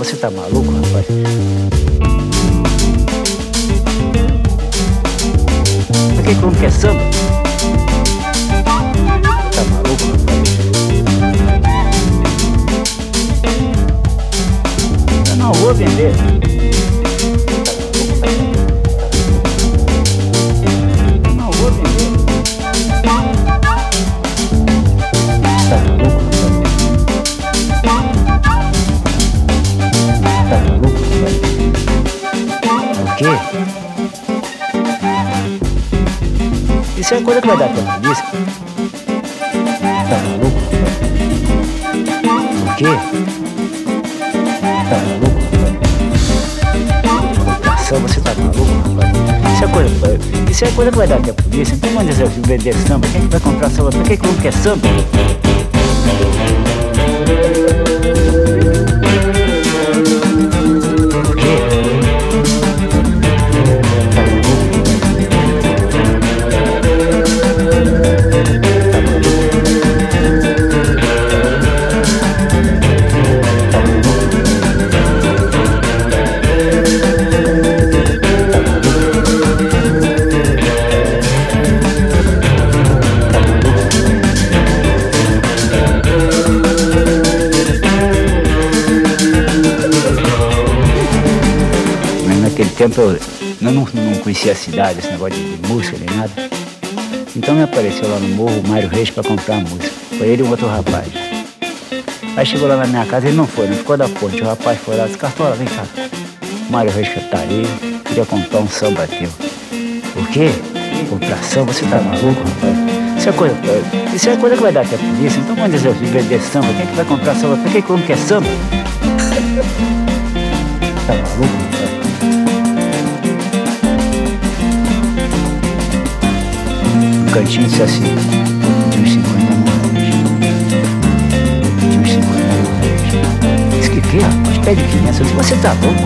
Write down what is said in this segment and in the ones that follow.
você tá maluco, rapaz? Pra que como que é samba? Tá maluco, rapaz? Eu não vou vender. Não vou vender. Tá maluco, rapaz? Tá maluco, rapaz? É o quê? Isso é coisa que vai dar pra polícia? Tá maluco, rapaz? O quê? Tá maluco, rapaz? Você tá maluco, rapaz? Isso é coisa que vai dar até a polícia. Então manda você vender samba. Quem que vai comprar samba? Pra que como que é samba? Por quê? Tá maluco? Tá naquele tempo eu não conhecia a cidade, esse negócio de música nem nada. Então me apareceu lá no morro o Mário Reis para comprar música. Foi ele e um outro rapaz. Aí chegou lá na minha casa, ele não ficou da ponte. O rapaz foi lá, disse: Cartola, vem cá. O Mário Reis que tá ali, queria comprar um samba teu. O quê? Comprar samba? Você tá maluco, rapaz? Isso é coisa que vai dar até a polícia. Então manda você vender samba. Quem é que vai comprar samba? Pra que como que é samba? Tá maluco, rapaz? Um cantinho disse assim: de uns 50 reais. De uns 50 reais. Disse que rapaz? Pede 500. Eu disse: você tá louco?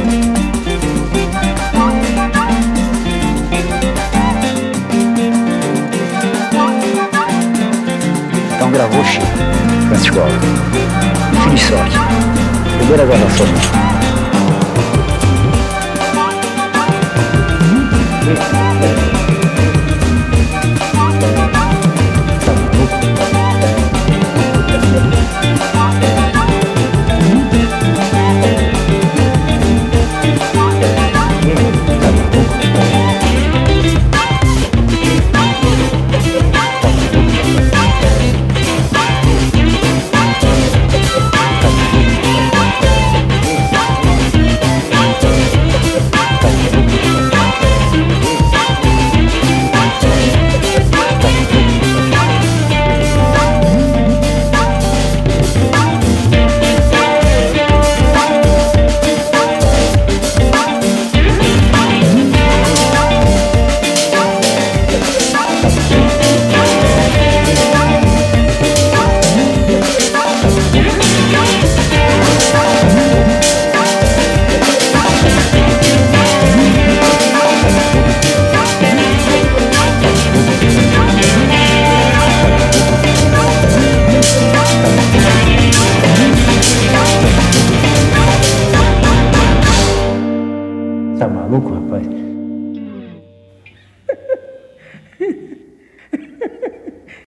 Então gravou o Chico, Francisco Alves. Fiz sorte. Primeira gravação. Tá maluco, rapaz?